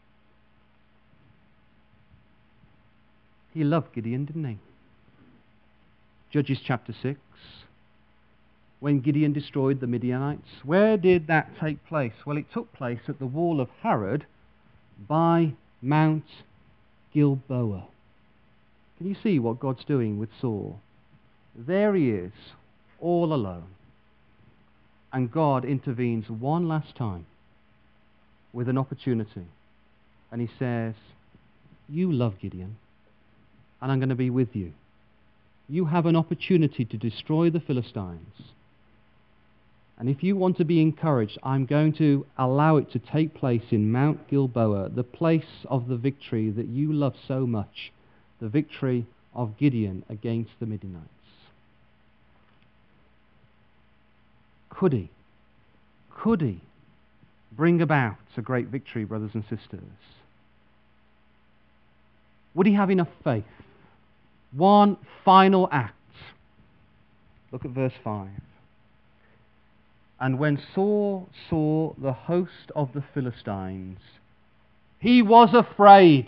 He loved Gideon, didn't he? Judges chapter six. When Gideon destroyed the Midianites. Where did that take place? Well, it took place at the wall of Harod by Mount Gilboa. Can you see what God's doing with Saul? There he is, all alone. And God intervenes one last time with an opportunity. And he says, you love Gideon, and I'm going to be with you. You have an opportunity to destroy the Philistines. And if you want to be encouraged, I'm going to allow it to take place in Mount Gilboa, the place of the victory that you love so much, the victory of Gideon against the Midianites. Could he, could he bring about a great victory, brothers and sisters? Would he have enough faith? One final act. Look at verse five. And when Saul saw the host of the Philistines, he was afraid,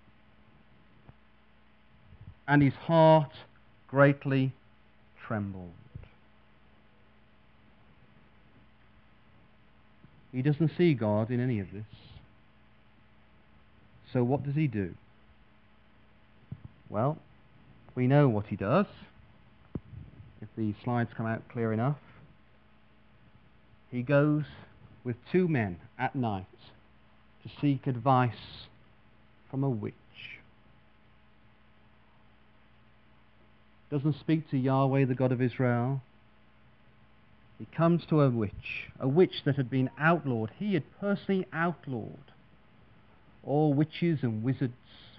and his heart greatly trembled. He doesn't see God in any of this. So what does he do? Well, we know what he does. If the slides come out clear enough. He goes with two men at night to seek advice from a witch. Doesn't speak to Yahweh, the God of Israel. He comes to a witch, a witch that had been outlawed. He had personally outlawed all witches and wizards.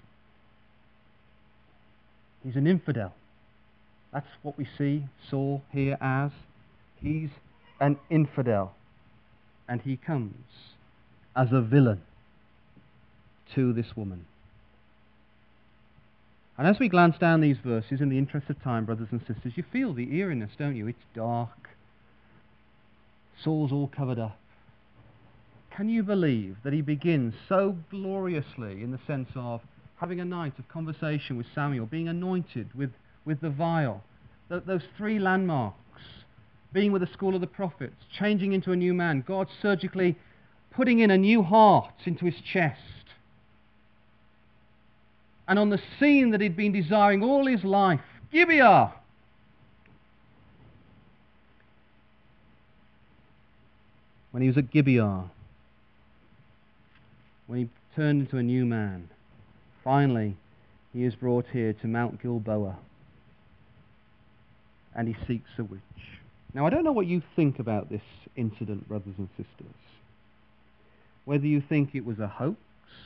He's an infidel. That's what we see Saul here as. He's an infidel. And he comes as a villain to this woman. And as we glance down these verses, in the interest of time, brothers and sisters, you feel the eeriness, don't you? It's dark. Saul's all covered up. Can you believe that he begins so gloriously in the sense of having a night of conversation with Samuel, being anointed with, with the vial, th- those three landmarks, being with the school of the prophets, changing into a new man, God surgically putting in a new heart into his chest. And on the scene that he'd been desiring all his life, Gibeah. When he was at Gibeah, when he turned into a new man, finally he is brought here to Mount Gilboa, and he seeks a witch. Now, I don't know what you think about this incident, brothers and sisters. Whether you think it was a hoax,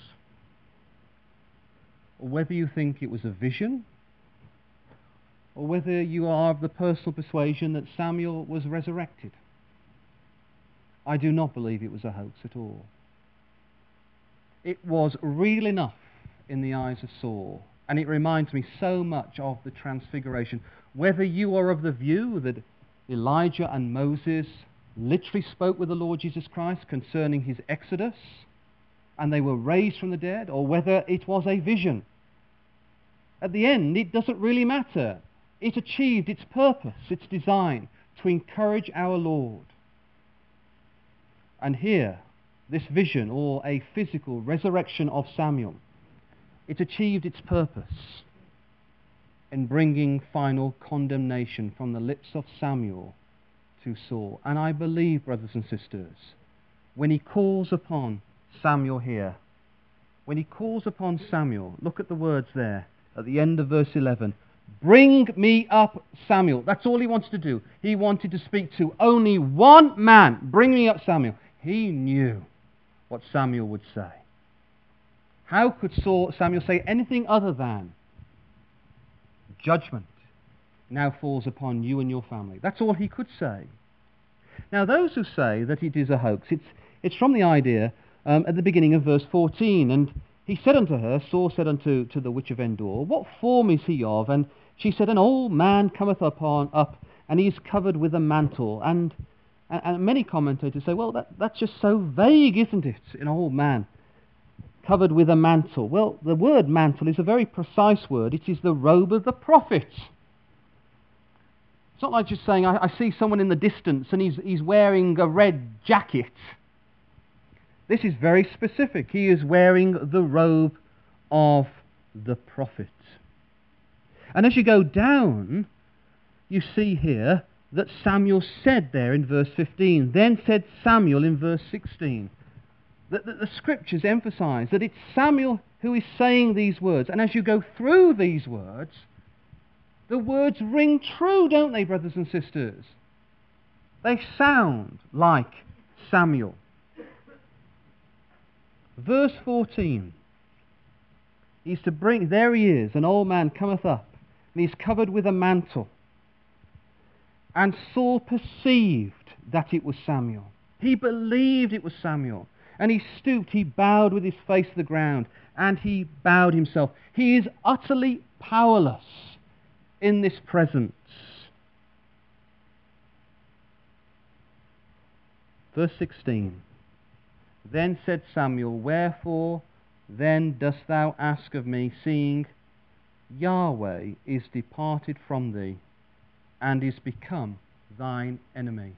or whether you think it was a vision, or whether you are of the personal persuasion that Samuel was resurrected. I do not believe it was a hoax at all. It was real enough in the eyes of Saul, and it reminds me so much of the Transfiguration. Whether you are of the view that Elijah and Moses literally spoke with the Lord Jesus Christ concerning his exodus, and they were raised from the dead, or whether it was a vision. At the end, it doesn't really matter. It achieved its purpose, its design, to encourage our Lord. And here, this vision, or a physical resurrection of Samuel, it achieved its purpose in bringing final condemnation from the lips of Samuel to Saul. And I believe, brothers and sisters, when he calls upon Samuel here, when he calls upon Samuel, look at the words there at the end of verse eleven. Bring me up Samuel. That's all he wants to do. He wanted to speak to only one man. Bring me up Samuel. He knew what Samuel would say. How could Saul, Samuel say anything other than, judgment now falls upon you and your family? That's all he could say. Now, those who say that it is a hoax, it's, it's from the idea um, at the beginning of verse fourteen. And he said unto her, Saul said unto to the witch of Endor, what form is he of? And she said, an old man cometh upon up, and he is covered with a mantle. And, and, and many commentators say, well, that, that's just so vague, isn't it? An old man covered with a mantle. Well, the word mantle is a very precise word. It is the robe of the prophet. It's not like just saying, I, I see someone in the distance and he's, he's wearing a red jacket. This is very specific. He is wearing the robe of the prophet. And as you go down, you see here that Samuel said there in verse fifteen, then said Samuel in verse sixteen. That the, the scriptures emphasize that it's Samuel who is saying these words. And as you go through these words, the words ring true, don't they, brothers and sisters? They sound like Samuel. Verse fourteen. He's to bring, there he is, an old man cometh up, and he's covered with a mantle. And Saul perceived that it was Samuel. He believed it was Samuel. And he stooped, he bowed with his face to the ground, and he bowed himself. He is utterly powerless in this presence. Verse sixteen. Then said Samuel, Wherefore then dost thou ask of me, seeing Yahweh is departed from thee, and is become thine enemy?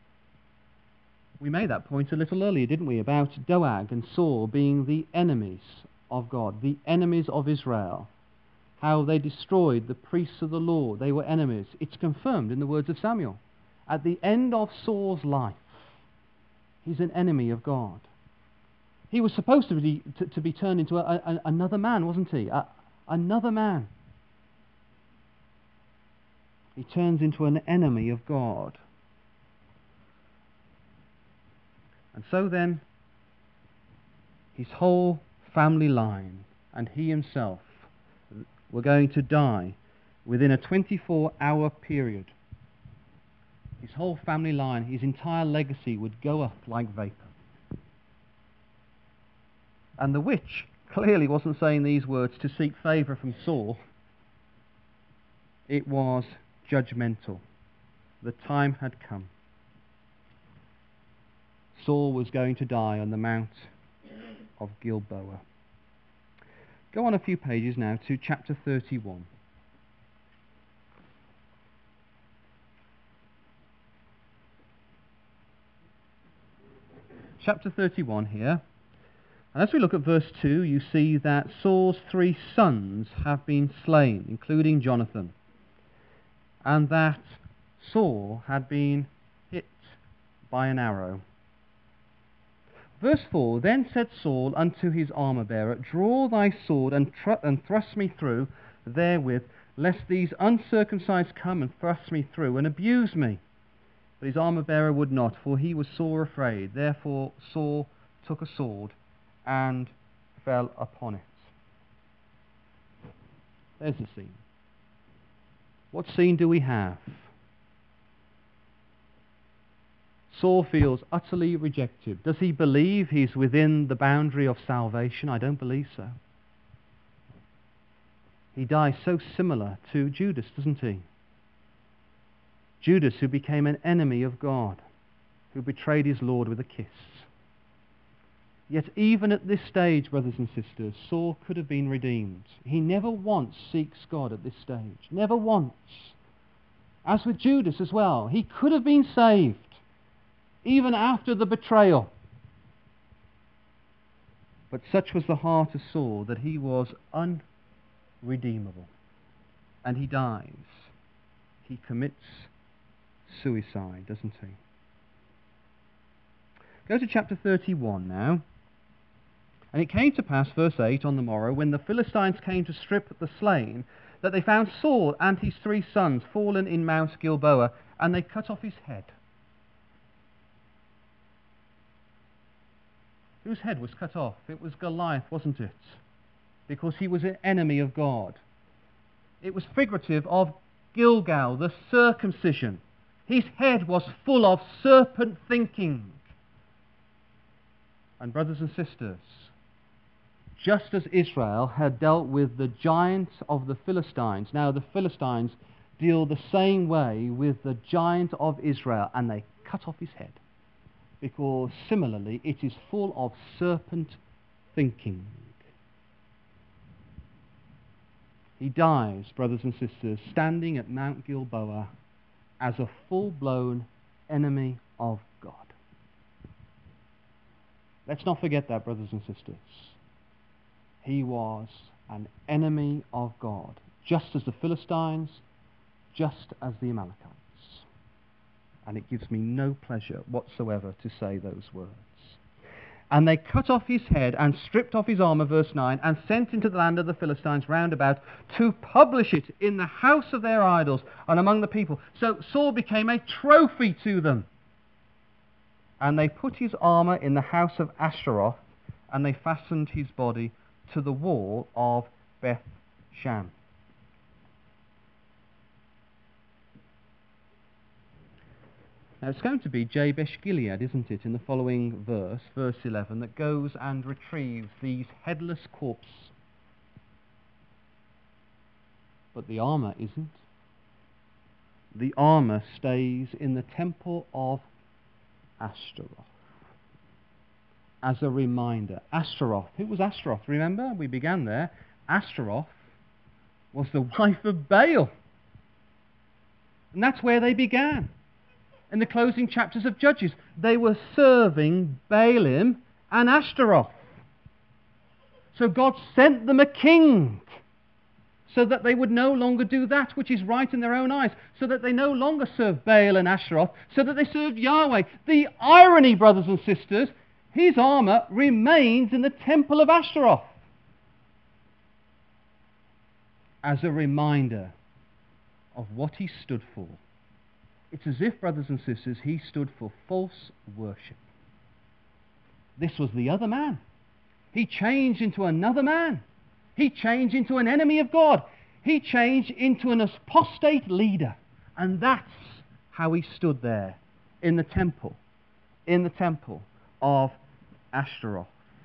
We made that point a little earlier, didn't we, about Doeg and Saul being the enemies of God, the enemies of Israel, how they destroyed the priests of the Lord. They were enemies. It's confirmed in the words of Samuel. At the end of Saul's life, he's an enemy of God. He was supposed to be, to, to be turned into a, a, another man, wasn't he? A, another man. He turns into an enemy of God. And so then, his whole family line and he himself were going to die within a twenty-four hour period. His whole family line, his entire legacy would go up like vapor. And the witch clearly wasn't saying these words to seek favour from Saul. It was judgmental. The time had come. Saul was going to die on the Mount of Gilboa. Go on a few pages now to chapter thirty-one. Chapter thirty-one here. And as we look at verse two, you see that Saul's three sons have been slain, including Jonathan, and that Saul had been hit by an arrow. Verse four, Then said Saul unto his armour-bearer, Draw thy sword and, tr- and thrust me through therewith, lest these uncircumcised come and thrust me through and abuse me. But his armour-bearer would not, for he was sore afraid. Therefore Saul took a sword and fell upon it. There's the scene. What scene do we have? Saul feels utterly rejected. Does he believe he's within the boundary of salvation? I don't believe so. He dies so similar to Judas, doesn't he? Judas, who became an enemy of God, who betrayed his Lord with a kiss. Yet even at this stage, brothers and sisters, Saul could have been redeemed. He never once seeks God at this stage. Never once. As with Judas as well, he could have been saved, even after the betrayal. But such was the heart of Saul that he was unredeemable. And he dies. He commits suicide, doesn't he? Go to chapter thirty-one now. And it came to pass, verse eight, on the morrow, when the Philistines came to strip the slain, that they found Saul and his three sons fallen in Mount Gilboa, and they cut off his head. Whose head was cut off? It was Goliath, wasn't it? Because he was an enemy of God. It was figurative of Gilgal, the circumcision. His head was full of serpent thinking. And brothers and sisters, just as Israel had dealt with the giant of the Philistines, now the Philistines deal the same way with the giant of Israel, and they cut off his head, because similarly it is full of serpent thinking. He dies, brothers and sisters, standing at Mount Gilboa as a full-blown enemy of God. Let's not forget that, brothers and sisters. He was an enemy of God, just as the Philistines, just as the Amalekites. And it gives me no pleasure whatsoever to say those words. And they cut off his head and stripped off his armour, verse nine, and sent into the land of the Philistines round about to publish it in the house of their idols and among the people. So Saul became a trophy to them. And they put his armour in the house of Ashtaroth, and they fastened his body to the wall of Beth Shan. Now it's going to be Jabesh Gilead, isn't it, in the following verse, verse eleven, that goes and retrieves these headless corpses. But the armour isn't. The armour stays in the temple of Ashtaroth. As a reminder, Ashtaroth. Who was Ashtaroth? Remember, we began there. Ashtaroth was the wife of Baal. And that's where they began. In the closing chapters of Judges, they were serving Baalim and Ashtaroth. So God sent them a king, so that they would no longer do that which is right in their own eyes, so that they no longer serve Baal and Ashtaroth, so that they serve Yahweh. The irony, brothers and sisters, his armour remains in the temple of Ashtaroth as a reminder of what he stood for. It's as if, brothers and sisters, he stood for false worship. This was the other man. He changed into another man. He changed into an enemy of God. He changed into an apostate leader. And that's how he stood there in the temple, in the temple of Ashtaroth.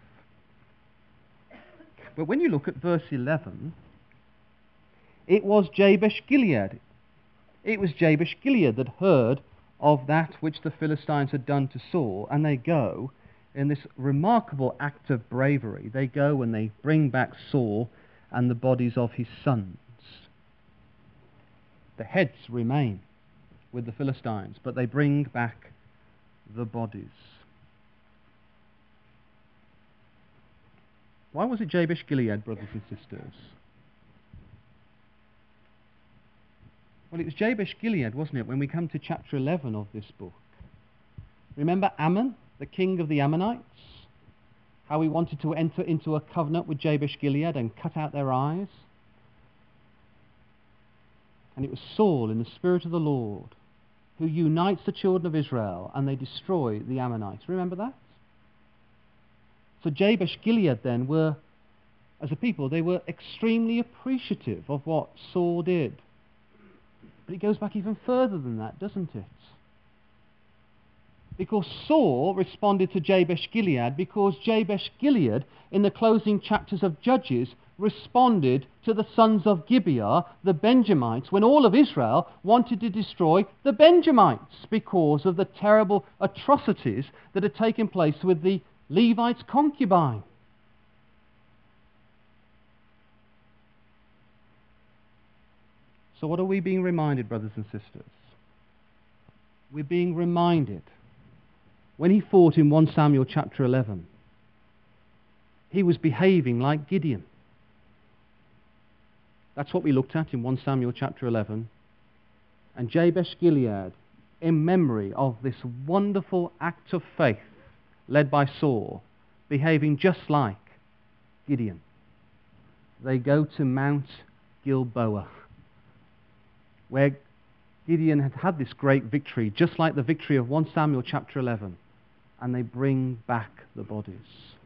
But when you look at verse eleven, it was Jabesh Gilead. It was Jabesh Gilead that heard of that which the Philistines had done to Saul, and they go in this remarkable act of bravery. They go and they bring back Saul and the bodies of his sons. The heads remain with the Philistines, but they bring back the bodies. Why was it Jabesh Gilead, brothers and sisters? Well, it was Jabesh Gilead, wasn't it, when we come to chapter eleven of this book. Remember Ammon, the king of the Ammonites? How he wanted to enter into a covenant with Jabesh Gilead and cut out their eyes? And it was Saul, in the Spirit of the Lord, who unites the children of Israel, and they destroy the Ammonites. Remember that? So Jabesh Gilead then were, as a people, they were extremely appreciative of what Saul did. But it goes back even further than that, doesn't it? Because Saul responded to Jabesh Gilead because Jabesh Gilead, in the closing chapters of Judges, responded to the sons of Gibeah, the Benjamites, when all of Israel wanted to destroy the Benjamites because of the terrible atrocities that had taken place with the Levites' concubine. So what are we being reminded, brothers and sisters? We're being reminded, when he fought in First Samuel chapter eleven, he was behaving like Gideon. That's what we looked at in First Samuel chapter eleven. And Jabesh Gilead, in memory of this wonderful act of faith led by Saul, behaving just like Gideon, they go to Mount Gilboa, where Gideon had had this great victory, just like the victory of First Samuel chapter eleven, and they bring back the bodies.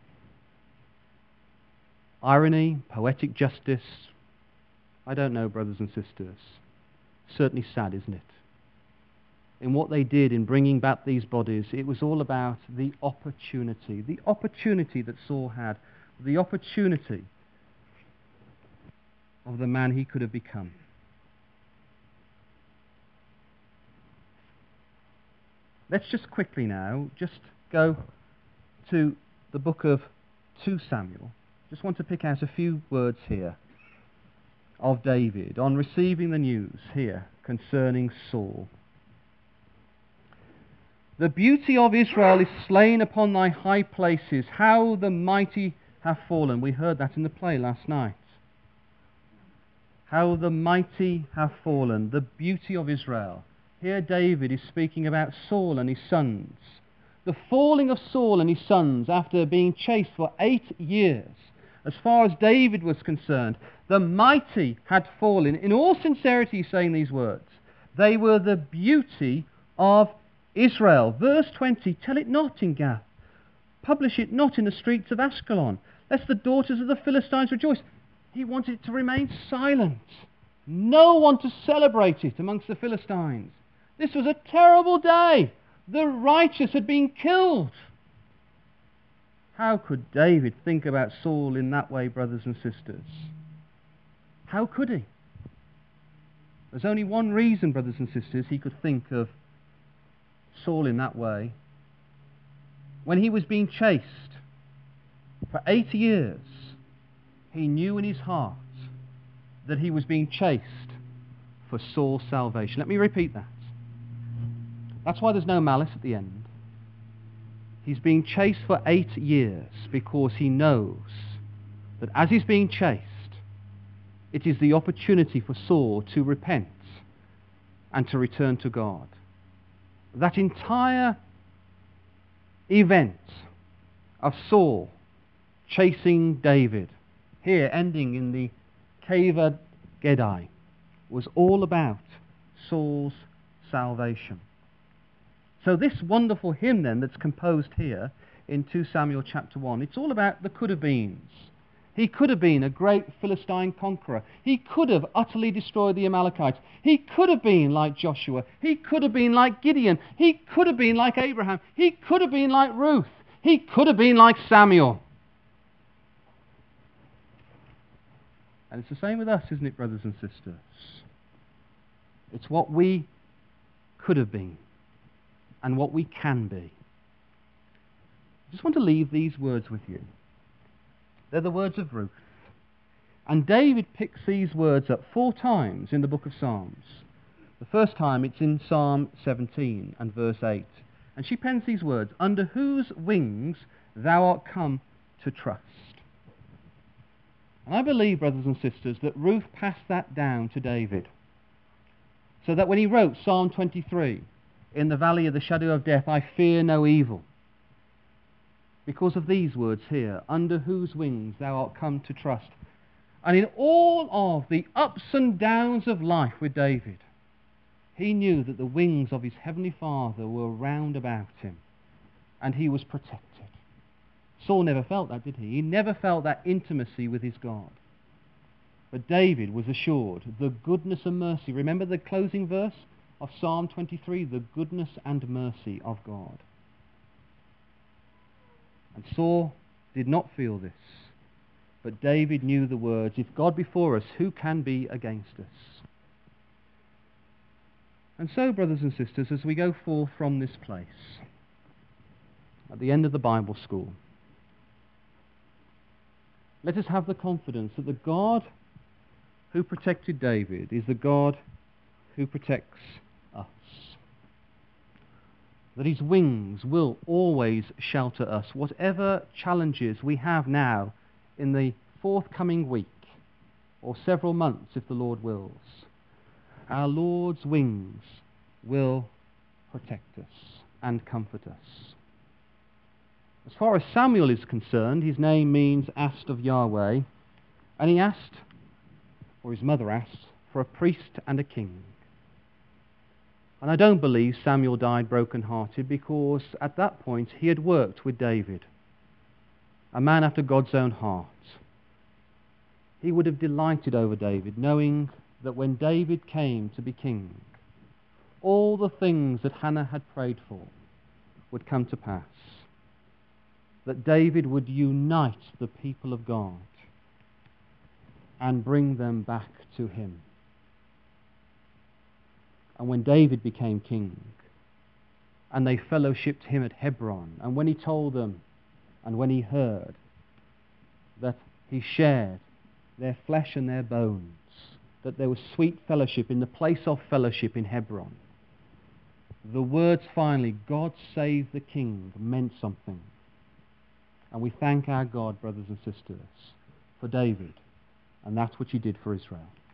Irony, poetic justice, I don't know, brothers and sisters. Certainly sad, isn't it? In what they did in bringing back these bodies, it was all about the opportunity, the opportunity that Saul had, the opportunity of the man he could have become. Let's just quickly now just go to the book of Second Samuel. Just want to pick out a few words here of David on receiving the news here concerning Saul. The beauty of Israel is slain upon thy high places. How the mighty have fallen. We heard that in the play last night. How the mighty have fallen. The beauty of Israel. Here David is speaking about Saul and his sons. The falling of Saul and his sons after being chased for eight years. As far as David was concerned, the mighty had fallen. In all sincerity, he's saying these words. They were the beauty of Israel. Verse twenty, tell it not in Gath. Publish it not in the streets of Ashkelon, lest the daughters of the Philistines rejoice. He wanted it to remain silent. No one to celebrate it amongst the Philistines. This was a terrible day The righteous had been killed. How could David think about Saul in that way, brothers and sisters? How could he? There's only one reason, brothers and sisters, he could think of Saul in that way. When he was being chased for eight years, he knew in his heart that he was being chased for Saul's salvation. Let me repeat that. That's why there's no malice at the end. He's being chased for eight years because he knows that as he's being chased, it is the opportunity for Saul to repent and to return to God. That entire event of Saul chasing David, here ending in the Cave of Gedi, was all about Saul's salvation. So this wonderful hymn then that's composed here in Second Samuel chapter one, it's all about the could-have-beens. He could have been a great Philistine conqueror. He could have utterly destroyed the Amalekites. He could have been like Joshua. He could have been like Gideon. He could have been like Abraham. He could have been like Ruth. He could have been like Samuel. And it's the same with us, isn't it, brothers and sisters? It's what we could have been and what we can be. I just want to leave these words with you. They're the words of Ruth. And David picks these words up four times in the book of Psalms. The first time it's in Psalm seventeen and verse eight. And she pens these words, "Under whose wings thou art come to trust." And I believe, brothers and sisters, that Ruth passed that down to David. So that when he wrote Psalm twenty-three, "In the valley of the shadow of death, I fear no evil," because of these words here, "Under whose wings thou art come to trust." And in all of the ups and downs of life with David, he knew that the wings of his heavenly Father were round about him, and he was protected. Saul never felt that, did he? He never felt that intimacy with his God. But David was assured the goodness and mercy. Remember the closing verse of Psalm twenty-three, the goodness and mercy of God. And Saul did not feel this, but David knew the words, "If God be for us, who can be against us?" And so, brothers and sisters, as we go forth from this place, at the end of the Bible school, let us have the confidence that the God who protected David is the God who protects us. That his wings will always shelter us, whatever challenges we have now in the forthcoming week, or several months if the Lord wills. Our Lord's wings will protect us and comfort us. As far as Samuel is concerned, his name means asked of Yahweh, and he asked, or his mother asked, for a priest and a king. And I don't believe Samuel died broken-hearted, because at that point he had worked with David, a man after God's own heart. He would have delighted over David, knowing that when David came to be king, all the things that Hannah had prayed for would come to pass. That David would unite the people of God and bring them back to him. And when David became king, and they fellowshipped him at Hebron, and when he told them, and when he heard that he shared their flesh and their bones, that there was sweet fellowship in the place of fellowship in Hebron, the words finally, "God save the king," meant something. And we thank our God, brothers and sisters, for David, and that's what he did for Israel.